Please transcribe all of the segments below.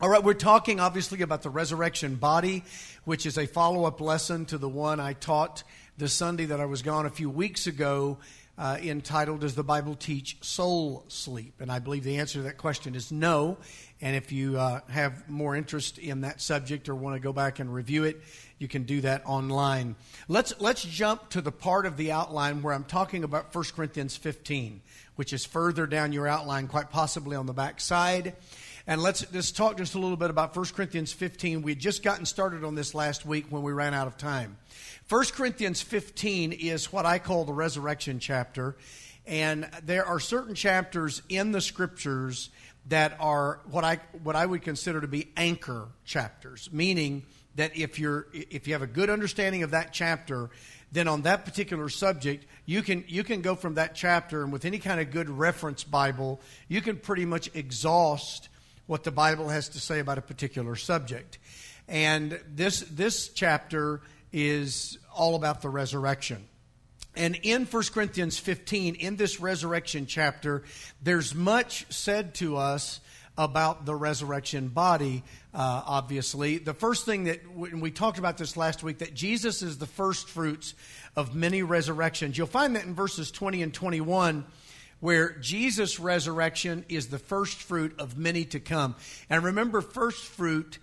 All right, we're talking obviously about the resurrection body, which is a follow-up lesson to the one I taught the Sunday that I was gone a few weeks ago, entitled, Does the Bible Teach Soul Sleep? And I believe the answer to that question is no. And if you have more interest in that subject or want to go back and review it, you can do that online. Let's jump to the part of the outline where I'm talking about 1 Corinthians 15, which is further down your outline, quite possibly on the back side. And let's just talk just a little bit about 1 Corinthians 15. We had just gotten started on this last week when we ran out of time. 1 Corinthians 15 is what I call the resurrection chapter. And there are certain chapters in the Scriptures that are what I would consider to be anchor chapters, meaning that if you have a good understanding of that chapter, then on that particular subject, you can go from that chapter, and with any kind of good reference Bible, you can pretty much exhaust what the Bible has to say about a particular subject. And this chapter is all about the resurrection. And in 1 Corinthians 15, in this resurrection chapter, there's much said to us about the resurrection body, obviously. The first thing that, when we talked about this last week, that Jesus is the first fruits of many resurrections. You'll find that in verses 20 and 21, where Jesus' resurrection is the first fruit of many to come. And remember, first fruit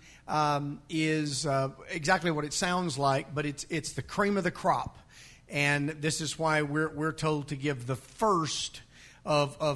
is exactly what it sounds like, but it's the cream of the crop. And this is why we're told to give the first of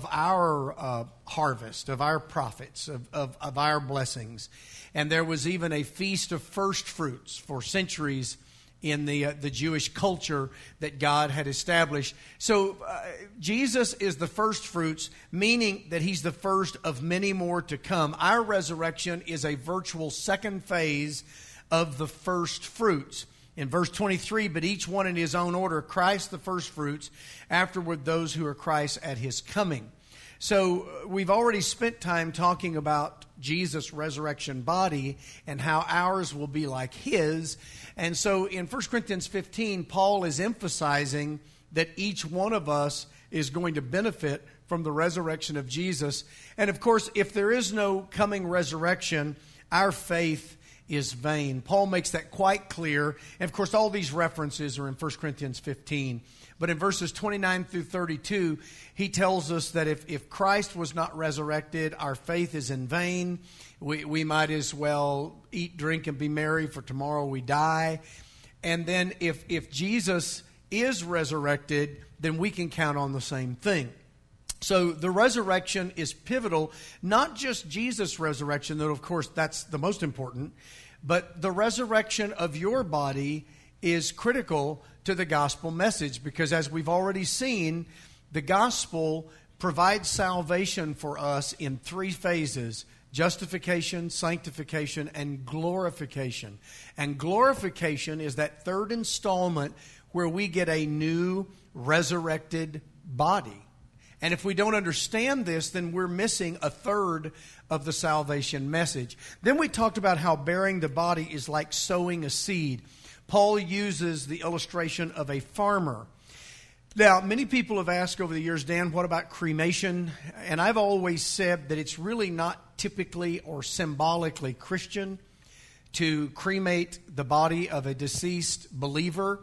our harvest, of our profits, of our blessings. And there was even a feast of first fruits for centuries in the Jewish culture that God had established. So Jesus is the first fruits, meaning that he's the first of many more to come. Our resurrection is a virtual second phase of the first fruits. In verse 23, but each one in his own order, Christ the first fruits, afterward those who are Christ at his coming. So we've already spent time talking about Jesus' resurrection body and how ours will be like his. And so in 1 Corinthians 15, Paul is emphasizing that each one of us is going to benefit from the resurrection of Jesus. And of course, if there is no coming resurrection, our faith is vain. Paul makes that quite clear. And of course, all these references are in 1 Corinthians 15. But in verses 29 through 32, he tells us that if Christ was not resurrected, our faith is in vain. We might as well eat, drink, and be merry, for tomorrow we die. And then if Jesus is resurrected, then we can count on the same thing. So the resurrection is pivotal, not just Jesus' resurrection, though of course that's the most important, but the resurrection of your body is critical to the gospel message, because as we've already seen, the gospel provides salvation for us in three phases: justification, sanctification, and glorification. And glorification is that third installment where we get a new resurrected body. And if we don't understand this, then we're missing a third of the salvation message. Then we talked about how bearing the body is like sowing a seed. Paul uses the illustration of a farmer. Now, many people have asked over the years, Dan, what about cremation? And I've always said that it's really not typically or symbolically Christian to cremate the body of a deceased believer,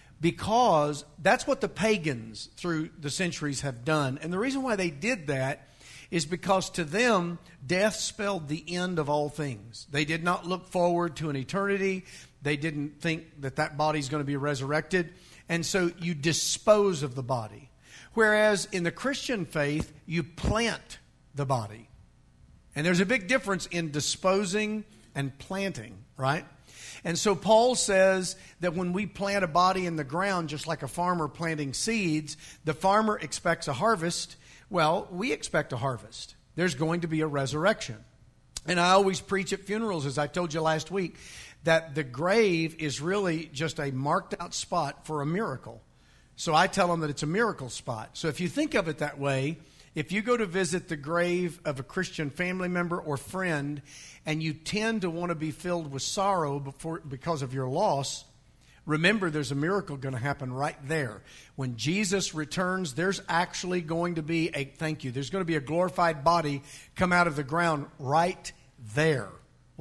because that's what the pagans through the centuries have done. And the reason why they did that is because to them, death spelled the end of all things. They did not look forward to an eternity. They didn't think that body's going to be resurrected. And so you dispose of the body. Whereas in the Christian faith, you plant the body. And there's a big difference in disposing and planting, right? And so Paul says that when we plant a body in the ground, just like a farmer planting seeds, the farmer expects a harvest. Well, we expect a harvest. There's going to be a resurrection. And I always preach at funerals, as I told you last week, that the grave is really just a marked out spot for a miracle. So I tell them that it's a miracle spot. So if you think of it that way, if you go to visit the grave of a Christian family member or friend, and you tend to want to be filled with sorrow because of your loss, remember there's a miracle going to happen right there. When Jesus returns, there's actually going to be there's going to be a glorified body come out of the ground right there.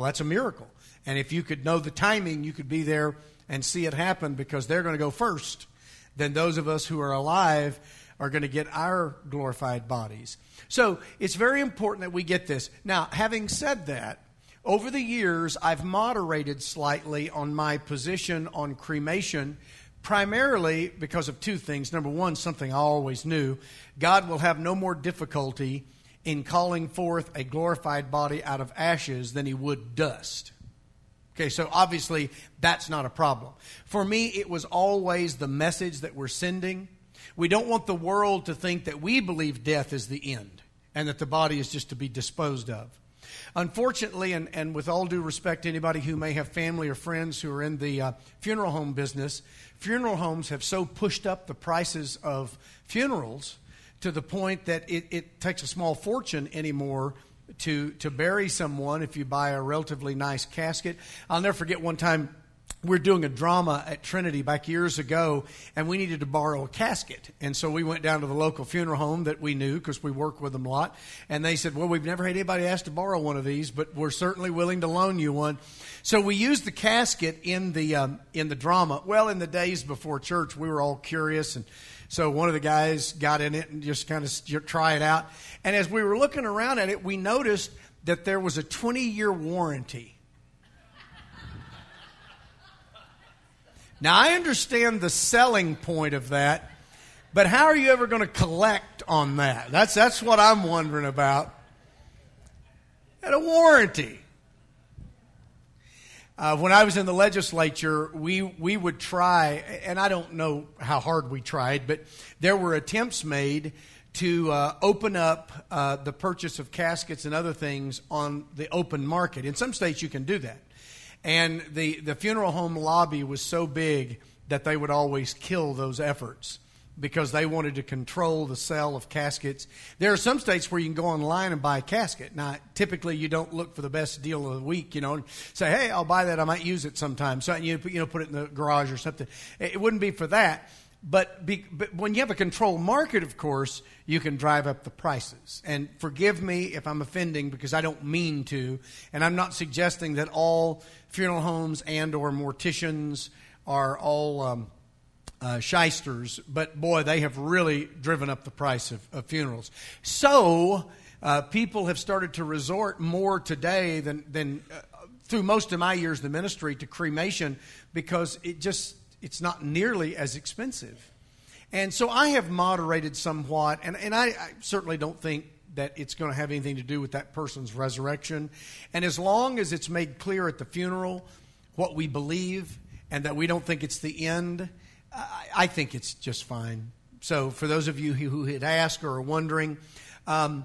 Well, that's a miracle. And if you could know the timing, you could be there and see it happen, because they're going to go first. Then those of us who are alive are going to get our glorified bodies. So it's very important that we get this. Now, having said that, over the years, I've moderated slightly on my position on cremation, primarily because of two things. Number one, something I always knew: God will have no more difficulty in calling forth a glorified body out of ashes than he would dust. Okay, so obviously that's not a problem. For me, it was always the message that we're sending. We don't want the world to think that we believe death is the end and that the body is just to be disposed of. Unfortunately, and with all due respect to anybody who may have family or friends who are in the funeral home business, funeral homes have so pushed up the prices of funerals to the point that it takes a small fortune anymore to bury someone if you buy a relatively nice casket. I'll never forget one time we were doing a drama at Trinity back years ago, and we needed to borrow a casket. And so we went down to the local funeral home that we knew, because we work with them a lot. And they said, well, we've never had anybody ask to borrow one of these, but we're certainly willing to loan you one. So we used the casket in the drama. Well, in the days before church, we were all curious, and so one of the guys got in it and just kind of try it out. And as we were looking around at it, we noticed that there was a 20-year warranty. Now, I understand the selling point of that, but how are you ever going to collect on that? That's what I'm wondering about. And a warranty. When I was in the legislature, we would try, and I don't know how hard we tried, but there were attempts made to open up the purchase of caskets and other things on the open market. In some states, you can do that. And the funeral home lobby was so big that they would always kill those efforts because they wanted to control the sale of caskets. There are some states where you can go online and buy a casket. Now, typically you don't look for the best deal of the week, and say, hey, I'll buy that. I might use it sometime. So put it in the garage or something. It wouldn't be for that. But when you have a controlled market, of course, you can drive up the prices. And forgive me if I'm offending, because I don't mean to. And I'm not suggesting that all funeral homes and or morticians are all shysters. But, boy, they have really driven up the price of funerals. So people have started to resort more today than through most of my years in the ministry to cremation, because it's not nearly as expensive. And so I have moderated somewhat, and I certainly don't think that it's going to have anything to do with that person's resurrection. And as long as it's made clear at the funeral what we believe and that we don't think it's the end, I think it's just fine. So for those of you who had asked or are wondering, Paul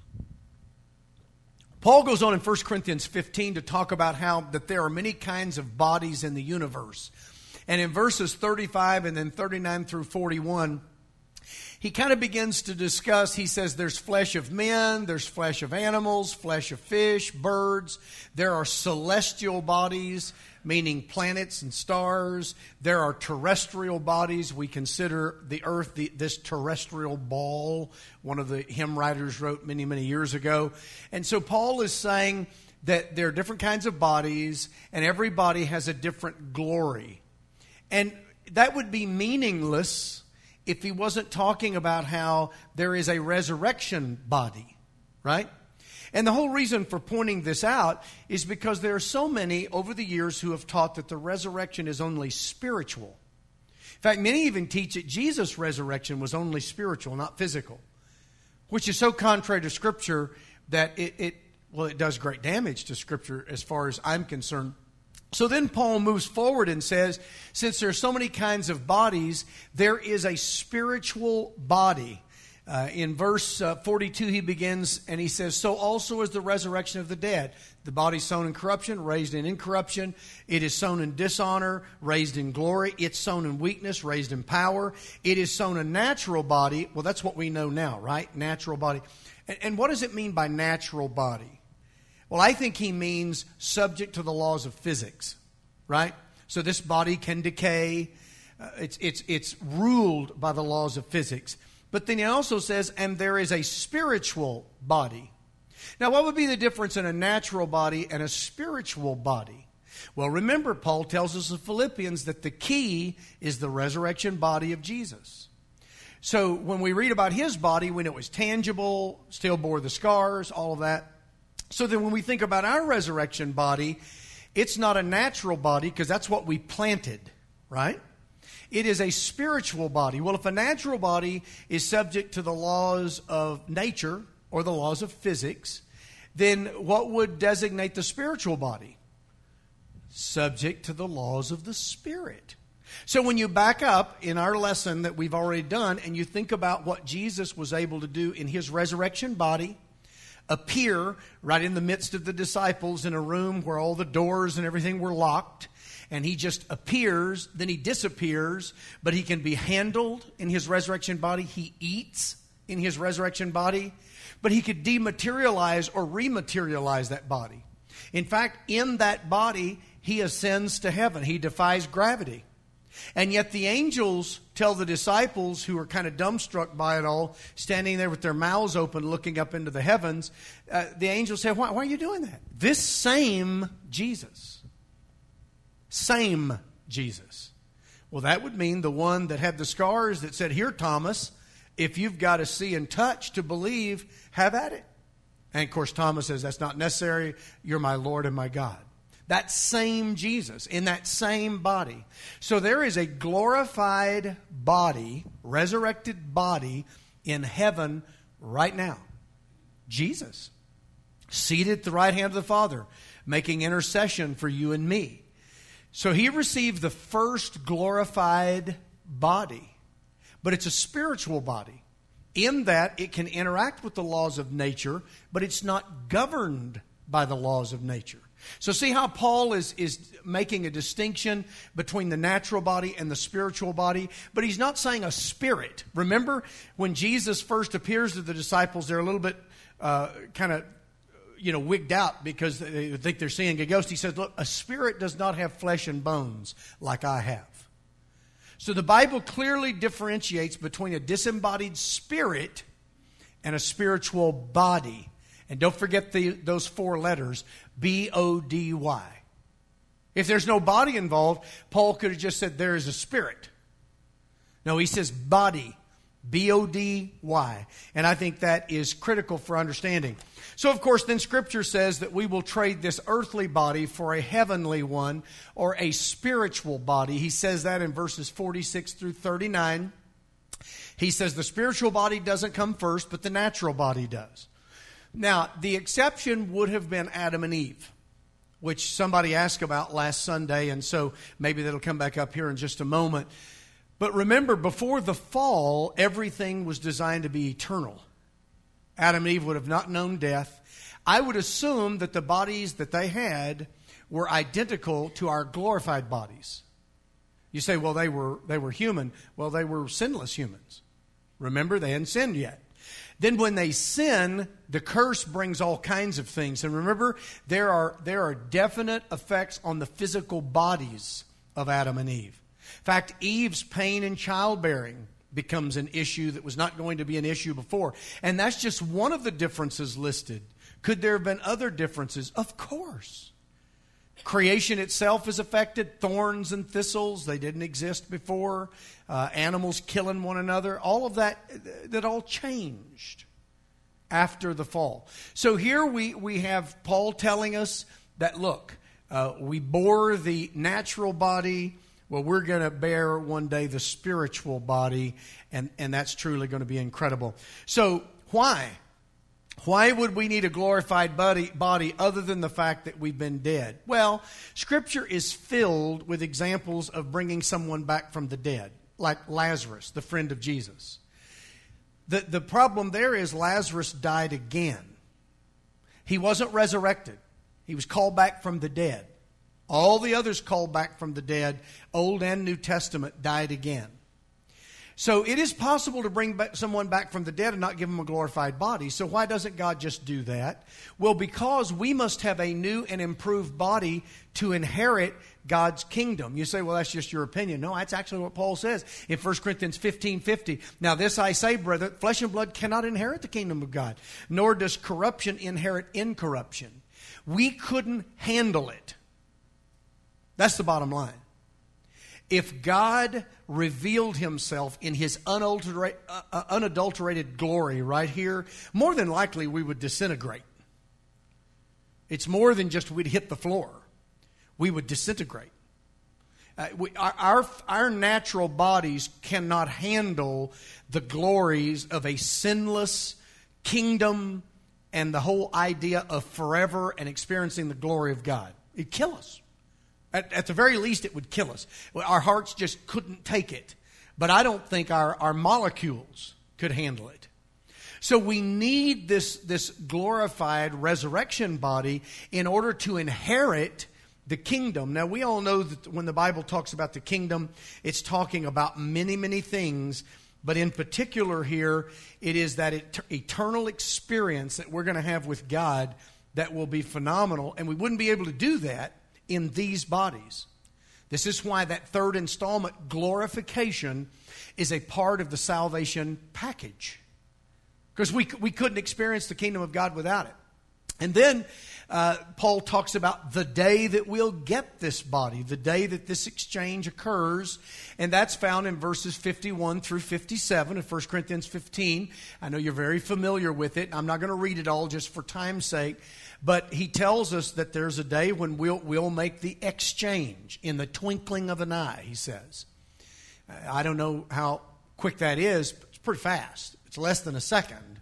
goes on in 1 Corinthians 15 to talk about how that there are many kinds of bodies in the universe. And in verses 35 and then 39 through 41, he kind of begins to discuss, he says there's flesh of men, there's flesh of animals, flesh of fish, birds. There are celestial bodies, meaning planets and stars. There are terrestrial bodies. We consider the earth this terrestrial ball, one of the hymn writers wrote many, many years ago. And so Paul is saying that there are different kinds of bodies, and every body has a different glory. And that would be meaningless if he wasn't talking about how there is a resurrection body, right? And the whole reason for pointing this out is because there are so many over the years who have taught that the resurrection is only spiritual. In fact, many even teach that Jesus' resurrection was only spiritual, not physical, which is so contrary to Scripture that it does great damage to Scripture as far as I'm concerned. So then Paul moves forward and says, since there are so many kinds of bodies, there is a spiritual body. In verse 42, he begins and he says, so also is the resurrection of the dead. The body sown in corruption, raised in incorruption. It is sown in dishonor, raised in glory. It's sown in weakness, raised in power. It is sown a natural body. Well, that's what we know now, right? Natural body. And what does it mean by natural body? Well, I think he means subject to the laws of physics, right? So this body can decay. It's ruled by the laws of physics. But then he also says, and there is a spiritual body. Now, what would be the difference in a natural body and a spiritual body? Well, remember, Paul tells us in Philippians that the key is the resurrection body of Jesus. So when we read about his body, we know it was tangible, still bore the scars, all of that. So then when we think about our resurrection body, it's not a natural body because that's what we planted, right? It is a spiritual body. Well, if a natural body is subject to the laws of nature or the laws of physics, then what would designate the spiritual body? Subject to the laws of the Spirit. So when you back up in our lesson that we've already done and you think about what Jesus was able to do in his resurrection body, appear right in the midst of the disciples in a room where all the doors and everything were locked, and he just appears, then he disappears, but he can be handled in his resurrection body. He eats in his resurrection body, but he could dematerialize or rematerialize that body. In fact, in that body, he ascends to heaven. He defies gravity. And yet the angels tell the disciples, who are kind of dumbstruck by it all, standing there with their mouths open looking up into the heavens, the angels say, why are you doing that? This same Jesus. Well, that would mean the one that had the scars that said, here, Thomas, if you've got to see and touch to believe, have at it. And, of course, Thomas says, that's not necessary. You're my Lord and my God. That same Jesus in that same body. So there is a glorified body, resurrected body in heaven right now. Jesus, seated at the right hand of the Father, making intercession for you and me. So he received the first glorified body, but it's a spiritual body in that it can interact with the laws of nature, but it's not governed by the laws of nature. So see how Paul is making a distinction between the natural body and the spiritual body, but he's not saying a spirit. Remember when Jesus first appears to the disciples, they're a little bit wigged out because they think they're seeing a ghost. He says, look, a spirit does not have flesh and bones like I have. So the Bible clearly differentiates between a disembodied spirit and a spiritual body. And don't forget those four letters, B-O-D-Y. If there's no body involved, Paul could have just said there is a spirit. No, he says body, B-O-D-Y. And I think that is critical for understanding. So, of course, then Scripture says that we will trade this earthly body for a heavenly one or a spiritual body. He says that in verses 46 through 39. He says the spiritual body doesn't come first, but the natural body does. Now, the exception would have been Adam and Eve, which somebody asked about last Sunday, and so maybe that'll come back up here in just a moment. But remember, before the fall, everything was designed to be eternal. Adam and Eve would have not known death. I would assume that the bodies that they had were identical to our glorified bodies. You say, well, they were human. Well, they were sinless humans. Remember, they hadn't sinned yet. Then when they sin, the curse brings all kinds of things. And remember, there are definite effects on the physical bodies of Adam and Eve. In fact, Eve's pain in childbearing becomes an issue that was not going to be an issue before. And that's just one of the differences listed. Could there have been other differences? Of course. Creation itself is affected. Thorns and thistles, they didn't exist before. Animals killing one another. All of that all changed after the fall. So here we have Paul telling us that, look, we bore the natural body. Well, we're going to bear one day the spiritual body, and that's truly going to be incredible. So why? Why would we need a glorified body other than the fact that we've been dead? Well, Scripture is filled with examples of bringing someone back from the dead, like Lazarus, the friend of Jesus. The problem there is Lazarus died again. He wasn't resurrected. He was called back from the dead. All the others called back from the dead, Old and New Testament, died again. So it is possible to bring someone back from the dead and not give them a glorified body. So why doesn't God just do that? Well, because we must have a new and improved body to inherit God's kingdom. You say, well, that's just your opinion. No, that's actually what Paul says in 1 Corinthians 15:50. Now this I say, brethren, flesh and blood cannot inherit the kingdom of God, nor does corruption inherit incorruption. We couldn't handle it. That's the bottom line. If God revealed himself in his unadulterated glory right here, more than likely we would disintegrate. It's more than just we'd hit the floor. We would disintegrate. Our natural bodies cannot handle the glories of a sinless kingdom and the whole idea of forever and experiencing the glory of God. It'd kill us. At the very least, it would kill us. Our hearts just couldn't take it. But I don't think our molecules could handle it. So we need this glorified resurrection body in order to inherit the kingdom. Now, we all know that when the Bible talks about the kingdom, it's talking about many, many things. But in particular here, it is that eternal experience that we're going to have with God that will be phenomenal. And we wouldn't be able to do that in these bodies. This is why that third installment, glorification, is a part of the salvation package. Because we couldn't experience the kingdom of God without it. And then Paul talks about the day that we'll get this body, the day that this exchange occurs. And that's found in verses 51 through 57 of 1 Corinthians 15. I know you're very familiar with it. I'm not going to read it all just for time's sake. But he tells us that there's a day when we'll make the exchange in the twinkling of an eye, he says. I don't know how quick that is, but it's pretty fast. It's less than a second.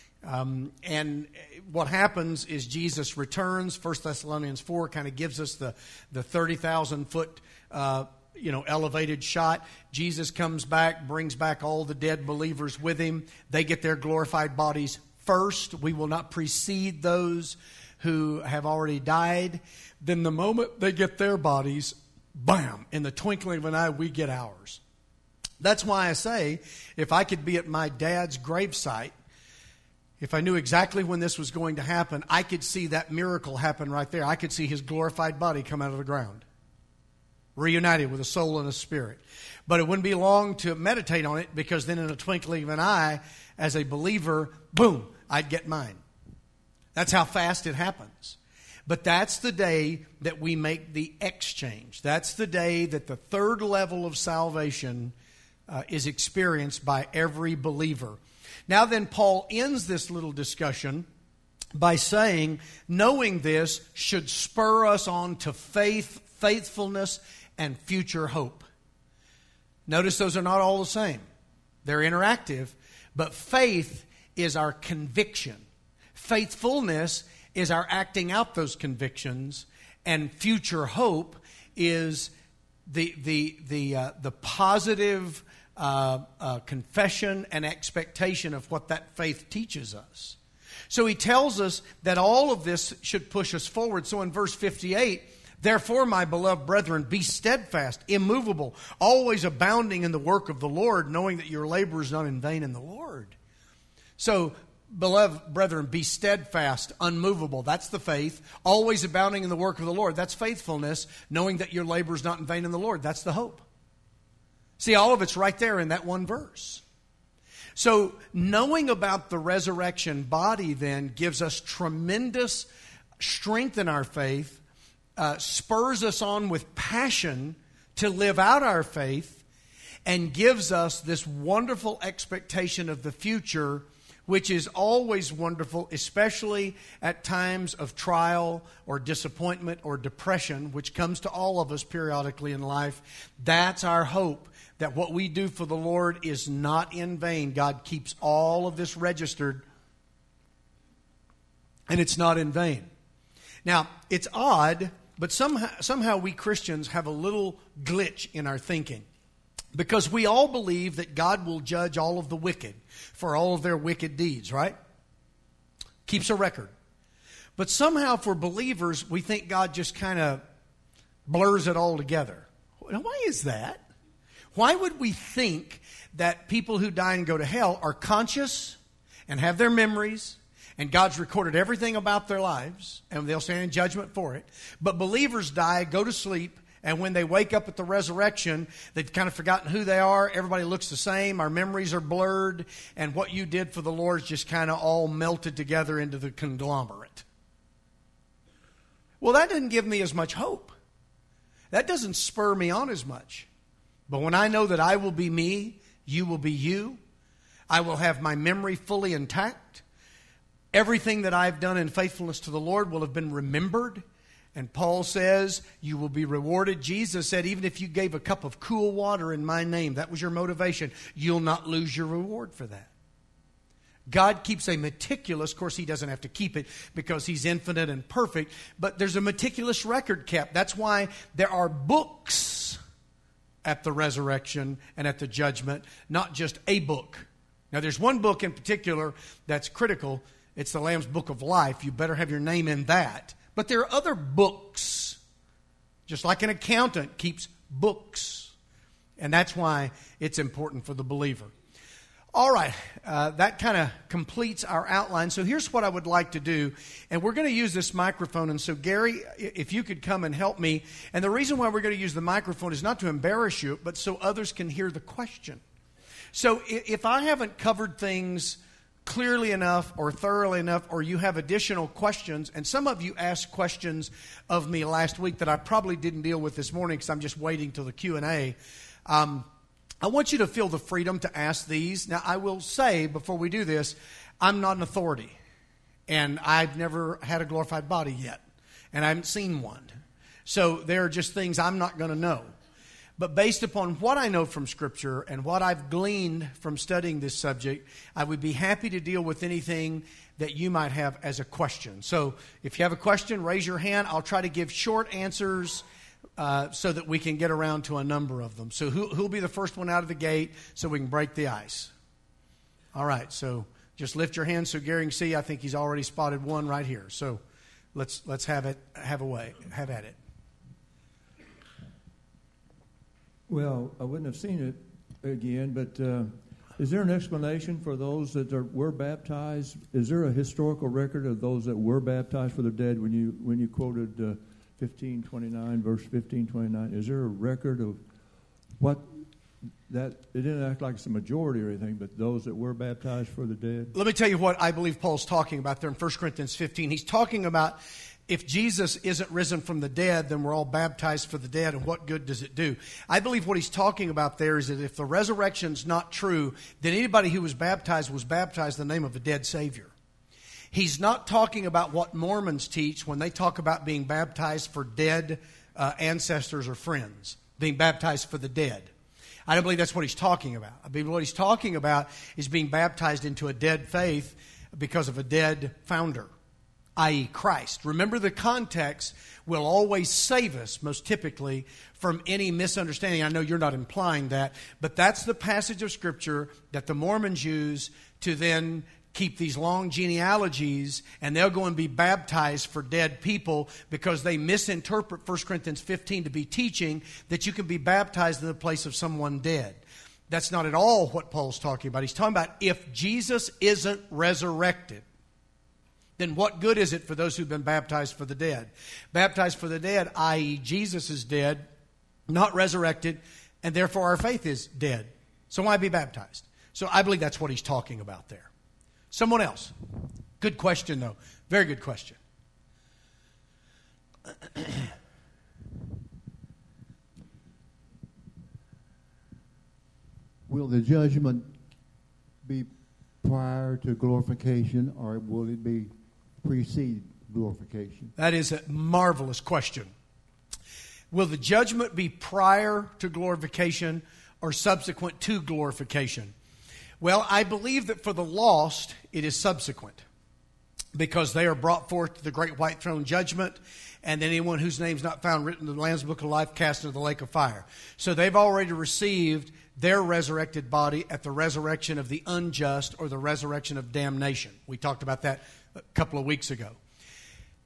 And what happens is Jesus returns. 1 Thessalonians 4 kind of gives us the 30,000-foot elevated shot. Jesus comes back, brings back all the dead believers with him. They get their glorified bodies first. We will not precede those who have already died. Then the moment they get their bodies, bam, in the twinkling of an eye, we get ours. That's why I say, if I could be at my dad's gravesite, if I knew exactly when this was going to happen, I could see that miracle happen right there. I could see his glorified body come out of the ground, reunited with a soul and a spirit. But it wouldn't be long to meditate on it, because then in a twinkling of an eye, as a believer, boom, I'd get mine. That's how fast it happens. But that's the day that we make the exchange. That's the day that the third level of salvation is experienced by every believer. Now then, Paul ends this little discussion by saying, knowing this should spur us on to faith, faithfulness, and future hope. Notice those are not all the same. They're interactive, but faith is our conviction. Faithfulness is our acting out those convictions, and future hope is the positive confession and expectation of what that faith teaches us. So he tells us that all of this should push us forward. So in verse 58, therefore, my beloved brethren, be steadfast, immovable, always abounding in the work of the Lord, knowing that your labor is not in vain in the Lord. So, beloved brethren, be steadfast, unmovable. That's the faith. Always abounding in the work of the Lord. That's faithfulness, knowing that your labor is not in vain in the Lord. That's the hope. See, all of it's right there in that one verse. So, knowing about the resurrection body then gives us tremendous strength in our faith, spurs us on with passion to live out our faith, and gives us this wonderful expectation of the future, which is always wonderful, especially at times of trial or disappointment or depression, which comes to all of us periodically in life. That's our hope, that what we do for the Lord is not in vain. God keeps all of this registered, and it's not in vain. Now, it's odd, but somehow we Christians have a little glitch in our thinking. Because we all believe that God will judge all of the wicked for all of their wicked deeds, right? Keeps a record. But somehow for believers, we think God just kind of blurs it all together. Now, why is that? Why would we think that people who die and go to hell are conscious and have their memories, and God's recorded everything about their lives, and they'll stand in judgment for it, but believers die, go to sleep, and when they wake up at the resurrection, they've kind of forgotten who they are. Everybody looks the same. Our memories are blurred. And what you did for the Lord is just kind of all melted together into the conglomerate. Well, that doesn't give me as much hope. That doesn't spur me on as much. But when I know that I will be me, you will be you, I will have my memory fully intact. Everything that I've done in faithfulness to the Lord will have been remembered. And Paul says, you will be rewarded. Jesus said, even if you gave a cup of cool water in my name, that was your motivation, you'll not lose your reward for that. God keeps a meticulous, of course he doesn't have to keep it because he's infinite and perfect, but there's a meticulous record kept. That's why there are books at the resurrection and at the judgment, not just a book. Now there's one book in particular that's critical. It's the Lamb's Book of Life. You better have your name in that. But there are other books, just like an accountant keeps books. And that's why it's important for the believer. All right, that kind of completes our outline. So here's what I would like to do. And we're going to use this microphone. And so, Gary, if you could come and help me. And the reason why we're going to use the microphone is not to embarrass you, but so others can hear the question. So if I haven't covered things clearly enough or thoroughly enough, or you have additional questions, and some of you asked questions of me last week that I probably didn't deal with this morning because I'm just waiting till the Q&A. I want you to feel the freedom to ask these. Now, I will say before we do this, I'm not an authority, and I've never had a glorified body yet, and I haven't seen one. So there are just things I'm not going to know. But based upon what I know from Scripture and what I've gleaned from studying this subject, I would be happy to deal with anything that you might have as a question. So if you have a question, raise your hand. I'll try to give short answers so that we can get around to a number of them. So who'll be the first one out of the gate so we can break the ice? All right, so just lift your hand so Gary can see. I think he's already spotted one right here. So let's have at it. Well, I wouldn't have seen it again, but is there an explanation for those that were baptized? Is there a historical record of those that were baptized for the dead when you quoted 1529, verse 1529? Is there a record of what that, it didn't act like it's a majority or anything, but those that were baptized for the dead? Let me tell you what I believe Paul's talking about there in 1 Corinthians 15. He's talking about if Jesus isn't risen from the dead, then we're all baptized for the dead, and what good does it do? I believe what he's talking about there is that if the resurrection's not true, then anybody who was baptized in the name of a dead Savior. He's not talking about what Mormons teach when they talk about being baptized for dead ancestors or friends, being baptized for the dead. I don't believe that's what he's talking about. I believe what he's talking about is being baptized into a dead faith because of a dead founder, i.e. Christ. Remember, the context will always save us, most typically, from any misunderstanding. I know you're not implying that, but that's the passage of Scripture that the Mormons use to then keep these long genealogies, and they'll go and be baptized for dead people because they misinterpret 1 Corinthians 15 to be teaching that you can be baptized in the place of someone dead. That's not at all what Paul's talking about. He's talking about if Jesus isn't resurrected, then what good is it for those who've been baptized for the dead? Baptized for the dead, i.e. Jesus is dead, not resurrected, and therefore our faith is dead. So why be baptized? So I believe that's what he's talking about there. Someone else. Good question, though. Very good question. Will the judgment be prior to glorification, or will it be precede glorification? That is a marvelous question. Will the judgment be prior to glorification or subsequent to glorification? Well, I believe that for the lost, it is subsequent, because they are brought forth to the great white throne judgment, and then anyone whose name's not found written in the Lamb's Book of Life cast into the lake of fire. So they've already received their resurrected body at the resurrection of the unjust or the resurrection of damnation. We talked about that a couple of weeks ago.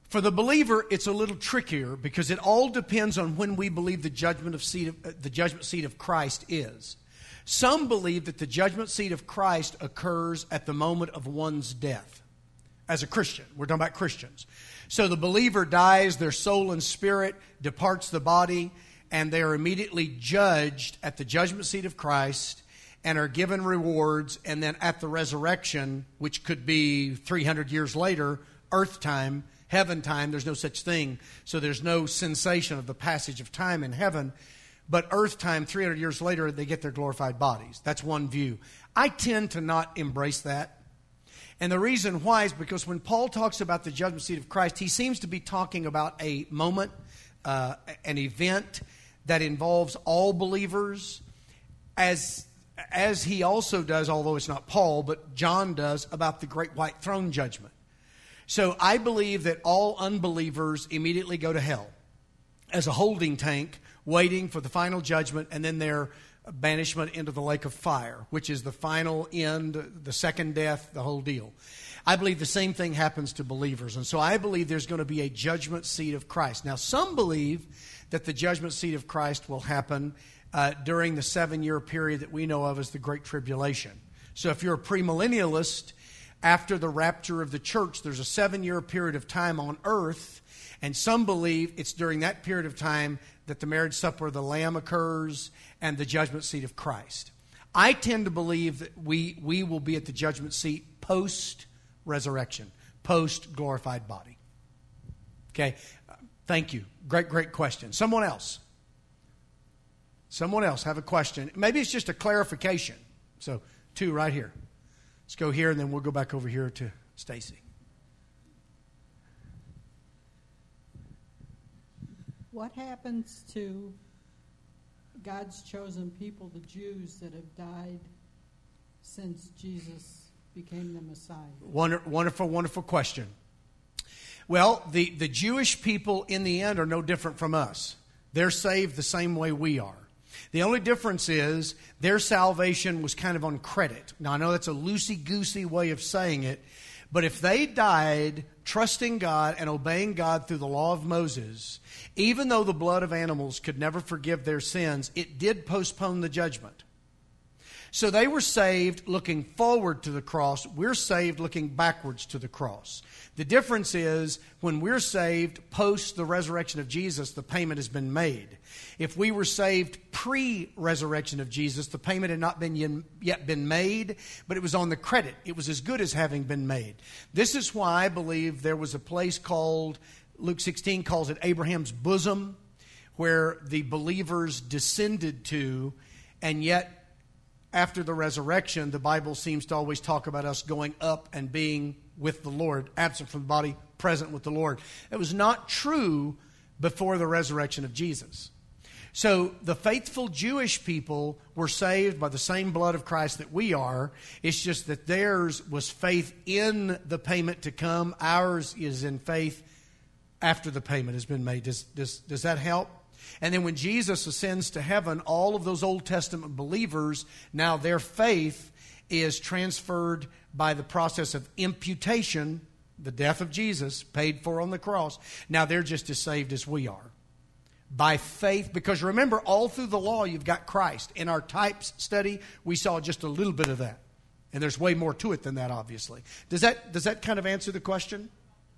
For the believer, it's a little trickier because it all depends on when we believe the judgment seat of Christ is. Some believe that the judgment seat of Christ occurs at the moment of one's death. As a Christian, we're talking about Christians. So the believer dies, their soul and spirit departs the body, and they are immediately judged at the judgment seat of Christ and are given rewards. And then at the resurrection, which could be 300 years later, earth time, heaven time, there's no such thing. So there's no sensation of the passage of time in heaven. But earth time, 300 years later, they get their glorified bodies. That's one view. I tend to not embrace that. And the reason why is because when Paul talks about the judgment seat of Christ, he seems to be talking about a moment, an event that involves all believers, as he also does, although it's not Paul, but John does, about the great white throne judgment. So I believe that all unbelievers immediately go to hell as a holding tank, waiting for the final judgment, and then their banishment into the lake of fire, which is the final end, the second death, the whole deal. I believe the same thing happens to believers. And so I believe there's going to be a judgment seat of Christ. Now, some believe that the judgment seat of Christ will happen during the 7-year period that we know of as the Great Tribulation. So if you're a premillennialist, after the rapture of the church, there's a 7-year period of time on earth, and some believe it's during that period of time that the marriage supper of the Lamb occurs and the judgment seat of Christ. I tend to believe that we will be at the judgment seat post-resurrection, post-glorified body. Okay, thank you. Great question. Someone else? Someone else have a question? Maybe it's just a clarification. So, 2 right here. Let's go here, and then we'll go back over here to Stacy. What happens to God's chosen people, the Jews that have died since Jesus became the Messiah? Wonderful question. Well, the Jewish people in the end are no different from us. They're saved the same way we are. The only difference is their salvation was kind of on credit. Now, I know that's a loosey-goosey way of saying it, but if they died trusting God and obeying God through the law of Moses, even though the blood of animals could never forgive their sins, it did postpone the judgment. So they were saved looking forward to the cross. We're saved looking backwards to the cross. The difference is when we're saved post the resurrection of Jesus, the payment has been made. If we were saved pre-resurrection of Jesus, the payment had not yet been made, but it was on the credit. It was as good as having been made. This is why I believe there was a place called, Luke 16 calls it Abraham's bosom, where the believers descended to, and yet after the resurrection, the Bible seems to always talk about us going up and being with the Lord, absent from the body, present with the Lord. It was not true before the resurrection of Jesus. So the faithful Jewish people were saved by the same blood of Christ that we are. It's just that theirs was faith in the payment to come. Ours is in faith after the payment has been made. Does that help? And then when Jesus ascends to heaven, all of those Old Testament believers, now their faith is transferred by the process of imputation, the death of Jesus, paid for on the cross. Now they're just as saved as we are. By faith, because remember, all through the law, you've got Christ. In our types study, we saw just a little bit of that. And there's way more to it than that, obviously. Does that kind of answer the question?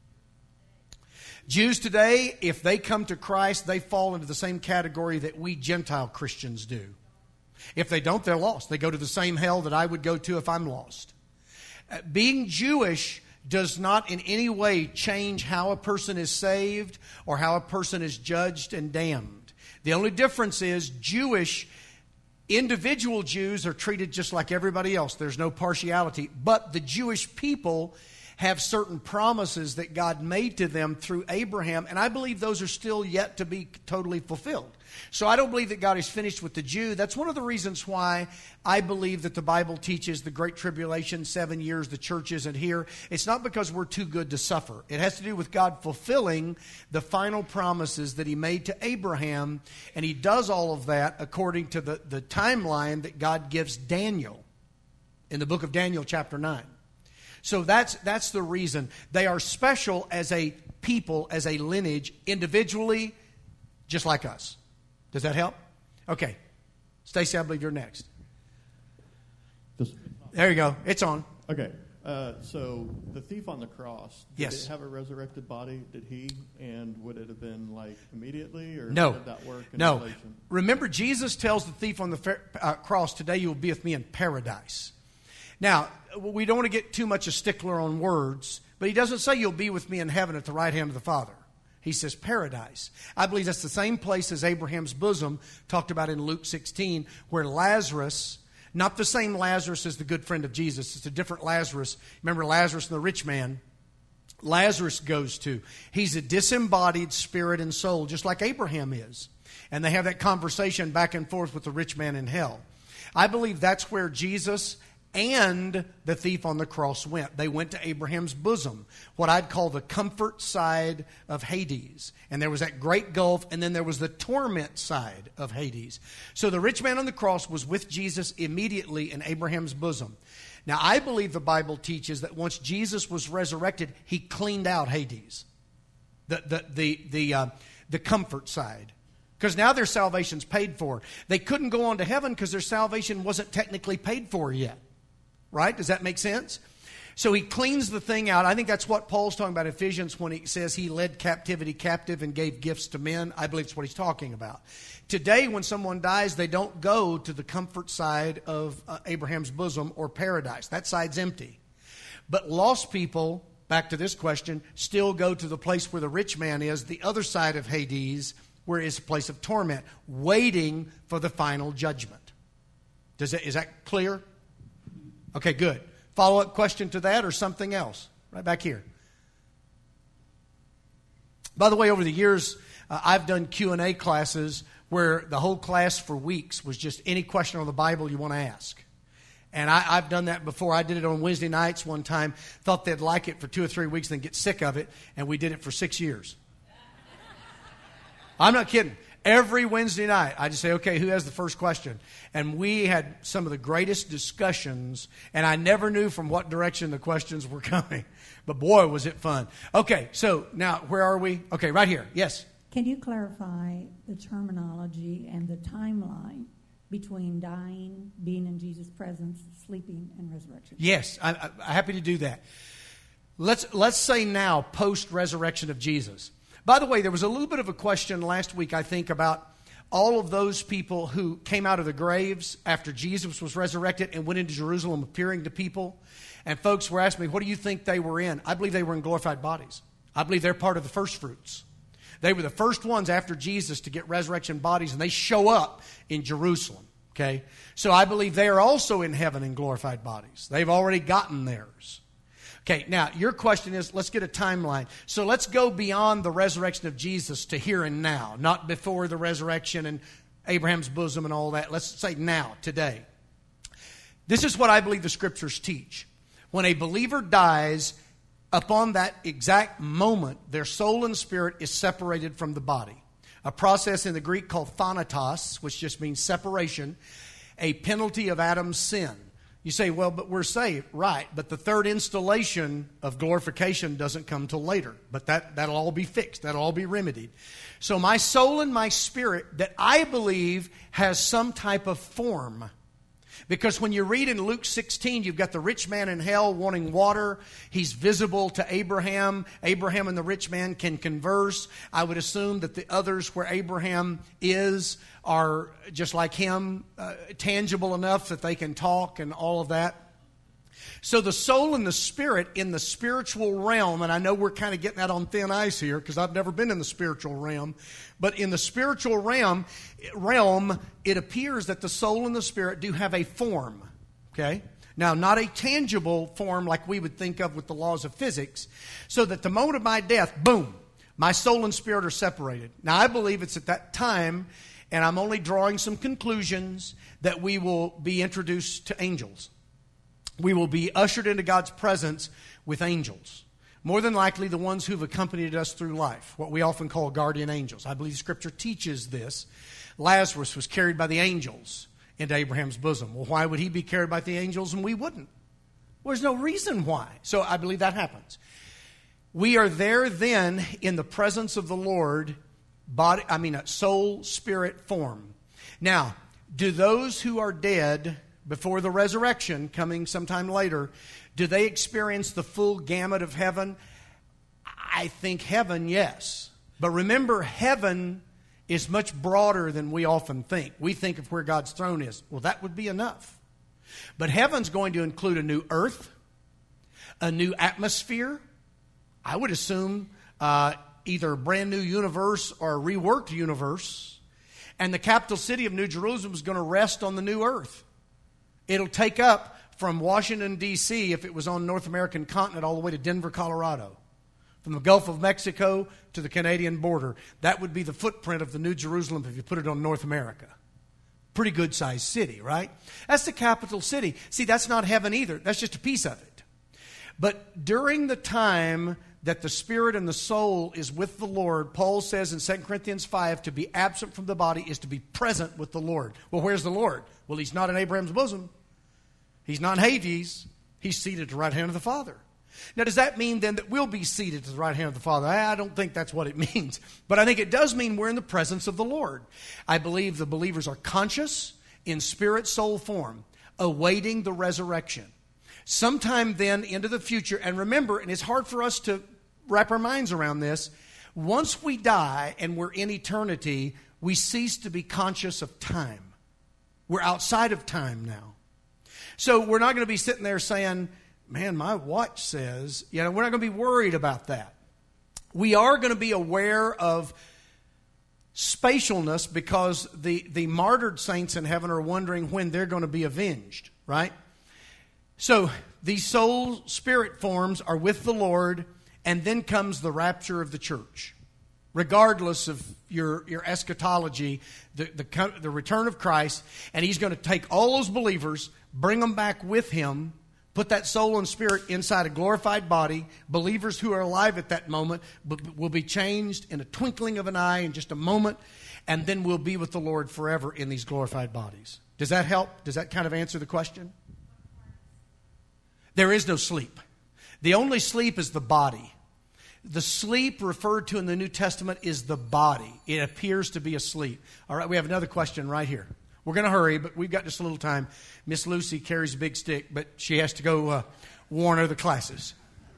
Jews today, if they come to Christ, they fall into the same category that we Gentile Christians do. If they don't, they're lost. They go to the same hell that I would go to if I'm lost. Being Jewish does not in any way change how a person is saved or how a person is judged and damned. The only difference is individual Jews are treated just like everybody else. There's no partiality. But the Jewish people have certain promises that God made to them through Abraham, and I believe those are still yet to be totally fulfilled. So I don't believe that God is finished with the Jew. That's one of the reasons why I believe that the Bible teaches the Great Tribulation, 7 years, the church isn't here. It's not because we're too good to suffer. It has to do with God fulfilling the final promises that He made to Abraham, and He does all of that according to the timeline that God gives Daniel in the book of Daniel chapter 9. So that's the reason. They are special as a people, as a lineage, individually, just like us. Does that help? Okay. Stacy, I believe you're next. There you go. It's on. Okay. So the thief on the cross, did Yes. it have a resurrected body? Did he? And would it have been like immediately, or No. did that work in No. relation? Remember, Jesus tells the thief on the cross, today you will be with me in paradise. Now, we don't want to get too much a stickler on words, but he doesn't say you'll be with me in heaven at the right hand of the Father. He says paradise. I believe that's the same place as Abraham's bosom, talked about in Luke 16, where Lazarus, not the same Lazarus as the good friend of Jesus, it's a different Lazarus. Remember Lazarus and the rich man? Lazarus goes to. He's a disembodied spirit and soul, just like Abraham is. And they have that conversation back and forth with the rich man in hell. I believe that's where Jesus and the thief on the cross went. They went to Abraham's bosom, what I'd call the comfort side of Hades. And there was that great gulf, and then there was the torment side of Hades. So the rich man on the cross was with Jesus immediately in Abraham's bosom. Now, I believe the Bible teaches that once Jesus was resurrected, he cleaned out Hades, the comfort side. Because now their salvation's paid for. They couldn't go on to heaven because their salvation wasn't technically paid for yet. Right? Does that make sense? So he cleans the thing out. I think that's what Paul's talking about in Ephesians when he says he led captivity captive and gave gifts to men. I believe it's what he's talking about. Today, when someone dies, they don't go to the comfort side of Abraham's bosom or paradise. That side's empty. But lost people, back to this question, still go to the place where the rich man is, the other side of Hades, where it's a place of torment, waiting for the final judgment. Is that clear? Okay, good. Follow-up question to that or something else? Right back here. By the way, over the years, I've done Q&A classes where the whole class for weeks was just any question on the Bible you want to ask. And I've done that before. I did it on Wednesday nights one time. Thought they'd like it for 2 or 3 weeks, then get sick of it. And we did it for 6 years. I'm not kidding. Every Wednesday night, I just say, okay, who has the first question? And we had some of the greatest discussions, and I never knew from what direction the questions were coming. But boy, was it fun. Okay, so now, where are we? Okay, right here. Yes? Can you clarify the terminology and the timeline between dying, being in Jesus' presence, sleeping, and resurrection? Yes, I'm happy to do that. Let's say now, post-resurrection of Jesus. By the way, there was a little bit of a question last week, I think, about all of those people who came out of the graves after Jesus was resurrected and went into Jerusalem appearing to people. And folks were asking me, what do you think they were in? I believe they were in glorified bodies. I believe they're part of the first fruits. They were the first ones after Jesus to get resurrection bodies, and they show up in Jerusalem. Okay? So I believe they are also in heaven in glorified bodies. They've already gotten theirs. Okay, now your question is, let's get a timeline. So let's go beyond the resurrection of Jesus to here and now, not before the resurrection and Abraham's bosom and all that. Let's say now, today. This is what I believe the Scriptures teach. When a believer dies, upon that exact moment, their soul and spirit is separated from the body. A process in the Greek called thanatos, which just means separation, a penalty of Adam's sin. You say, well, but we're saved. Right, but the third installation of glorification doesn't come till later. But that'll all be fixed. That'll all be remedied. So my soul and my spirit that I believe has some type of form. Because when you read in Luke 16, you've got the rich man in hell wanting water. He's visible to Abraham. Abraham and the rich man can converse. I would assume that the others where Abraham is are just like him, tangible enough that they can talk and all of that. So the soul and the spirit in the spiritual realm, and I know we're kind of getting that on thin ice here because I've never been in the spiritual realm, but in the spiritual realm, it appears that the soul and the spirit do have a form, okay? Now, not a tangible form like we would think of with the laws of physics, so that the moment of my death, boom, my soul and spirit are separated. Now, I believe it's at that time, and I'm only drawing some conclusions, that we will be introduced to angels. We will be ushered into God's presence with angels. More than likely the ones who've accompanied us through life, what we often call guardian angels. I believe Scripture teaches this. Lazarus was carried by the angels into Abraham's bosom. Well, why would he be carried by the angels and we wouldn't? Well, there's no reason why. So I believe that happens. We are there then in the presence of the Lord, soul, spirit, form. Now, do those who are dead before the resurrection, coming sometime later, do they experience the full gamut of heaven? I think heaven, yes. But remember, heaven is much broader than we often think. We think of where God's throne is. Well, that would be enough. But heaven's going to include a new earth, a new atmosphere. I would assume either a brand new universe or a reworked universe. And the capital city of New Jerusalem is going to rest on the new earth. It'll take up from Washington, D.C., if it was on North American continent, all the way to Denver, Colorado. From the Gulf of Mexico to the Canadian border. That would be the footprint of the New Jerusalem if you put it on North America. Pretty good-sized city, right? That's the capital city. See, that's not heaven either. That's just a piece of it. But during the time that the spirit and the soul is with the Lord, Paul says in 2 Corinthians 5, to be absent from the body is to be present with the Lord. Well, where's the Lord? Well, he's not in Abraham's bosom. He's not in Hades. He's seated at the right hand of the Father. Now, does that mean then that we'll be seated at the right hand of the Father? I don't think that's what it means. But I think it does mean we're in the presence of the Lord. I believe the believers are conscious in spirit, soul form, awaiting the resurrection. Sometime then into the future, and remember, and it's hard for us to wrap our minds around this, once we die and we're in eternity, we cease to be conscious of time. We're outside of time now. So we're not going to be sitting there saying, man, my watch says, we're not going to be worried about that. We are going to be aware of spatialness because the martyred saints in heaven are wondering when they're going to be avenged, right? So these soul spirit forms are with the Lord, and then comes the rapture of the church. Regardless of your eschatology, the return of Christ, and He's going to take all those believers, bring them back with Him, put that soul and spirit inside a glorified body. Believers who are alive at that moment will be changed in a twinkling of an eye in just a moment, and then we'll be with the Lord forever in these glorified bodies. Does that help? Does that kind of answer the question? There is no sleep. The only sleep is the body. The sleep referred to in the New Testament is the body. It appears to be asleep. All right, we have another question right here. We're going to hurry, but we've got just a little time. Miss Lucy carries a big stick, but she has to go warn other classes.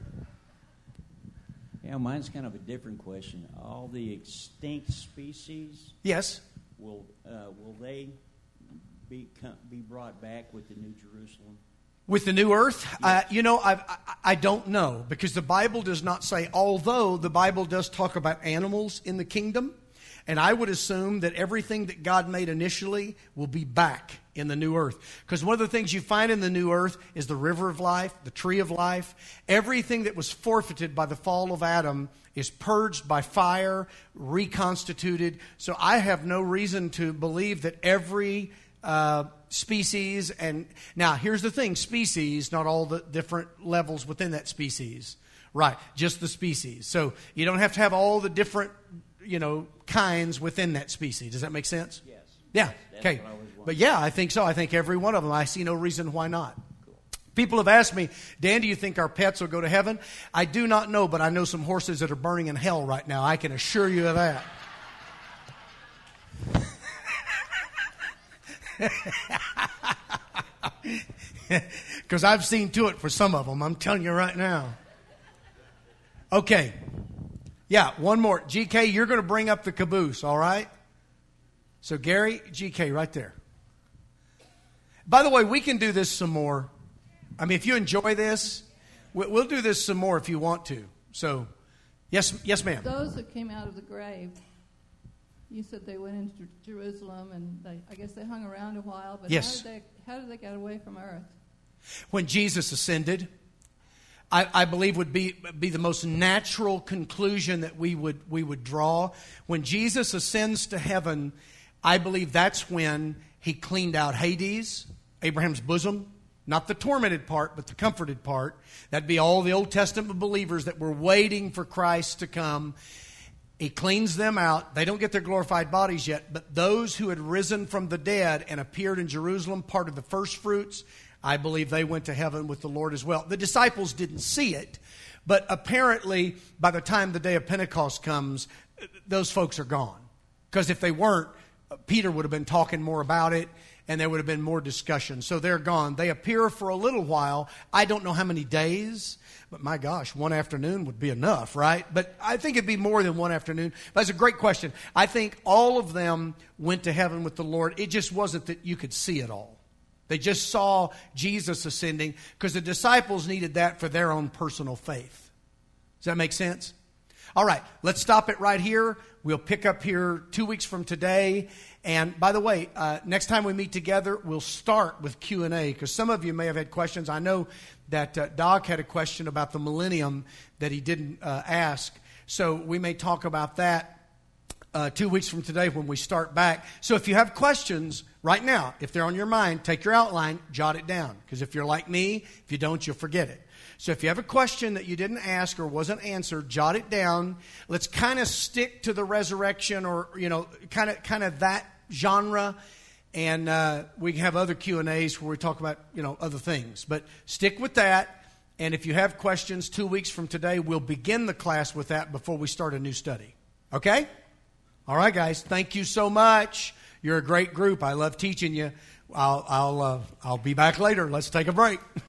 Yeah, mine's kind of a different question. All the extinct species, yes, will they be brought back with the New Jerusalem? With the new earth? Yes. I don't know, because the Bible does not say, although the Bible does talk about animals in the kingdom, and I would assume that everything that God made initially will be back in the new earth. Because one of the things you find in the new earth is the river of life, the tree of life. Everything that was forfeited by the fall of Adam is purged by fire, reconstituted. So I have no reason to believe that every species, and now here's the thing, species, not all the different levels within that species. Right, just the species. So you don't have to have all the different, kinds within that species. Does that make sense? Yes. Yeah, That's okay. what I was wondering. But yeah, I think so. I think every one of them. I see no reason why not. Cool. People have asked me, Dan, do you think our pets will go to heaven? I do not know, but I know some horses that are burning in hell right now. I can assure you of that. Because I've seen to it for some of them. I'm telling you right now. Okay. Yeah, one more. GK, you're going to bring up the caboose, all right? So Gary, GK, right there. By the way, we can do this some more. I mean, if you enjoy this, we'll do this some more if you want to. So, yes, ma'am. Those that came out of the grave, you said they went into Jerusalem, and I guess they hung around a while. But yes. How did they get away from earth? When Jesus ascended, I believe would be the most natural conclusion that we would draw. When Jesus ascends to heaven, I believe that's when he cleaned out Hades, Abraham's bosom. Not the tormented part, but the comforted part. That'd be all the Old Testament believers that were waiting for Christ to come. He cleans them out. They don't get their glorified bodies yet, but those who had risen from the dead and appeared in Jerusalem, part of the first fruits, I believe they went to heaven with the Lord as well. The disciples didn't see it, but apparently by the time the day of Pentecost comes, those folks are gone. Because if they weren't, Peter would have been talking more about it, and there would have been more discussion. So they're gone. They appear for a little while. I don't know how many days, but my gosh, one afternoon would be enough, right? But I think it'd be more than one afternoon. That's a great question. I think all of them went to heaven with the Lord. It just wasn't that you could see it all. They just saw Jesus ascending because the disciples needed that for their own personal faith. Does that make sense? All right, let's stop it right here. We'll pick up here 2 weeks from today. And by the way, next time we meet together, we'll start with Q&A because some of you may have had questions. I know that Doc had a question about the millennium that he didn't ask. So we may talk about that 2 weeks from today when we start back. So if you have questions right now, if they're on your mind, take your outline, jot it down. Because if you're like me, if you don't, you'll forget it. So if you have a question that you didn't ask or wasn't answered, jot it down. Let's kind of stick to the resurrection or, kind of that genre. And we can have other Q&As where we talk about, other things. But stick with that. And if you have questions 2 weeks from today, we'll begin the class with that before we start a new study. Okay? All right, guys. Thank you so much. You're a great group. I love teaching you. I'll be back later. Let's take a break.